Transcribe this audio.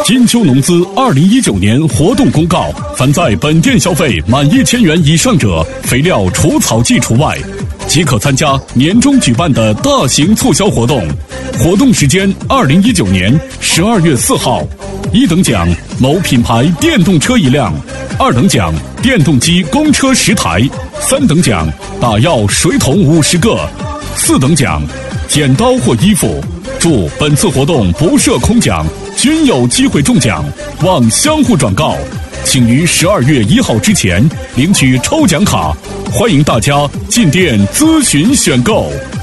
金秋农资2019年活动公告：凡在本店消费满1000元以上者，肥料除草剂除外，即可参加年终举办的大型促销活动。活动时间：2019年12月4号。1等奖某品牌电动车1辆，2等奖电动机公车10台，3等奖打药水桶50个，4等奖剪刀或衣服。注：本次活动不设空奖，均有机会中奖，望相互转告。请于12月1号之前领取抽奖卡，欢迎大家进店咨询选购。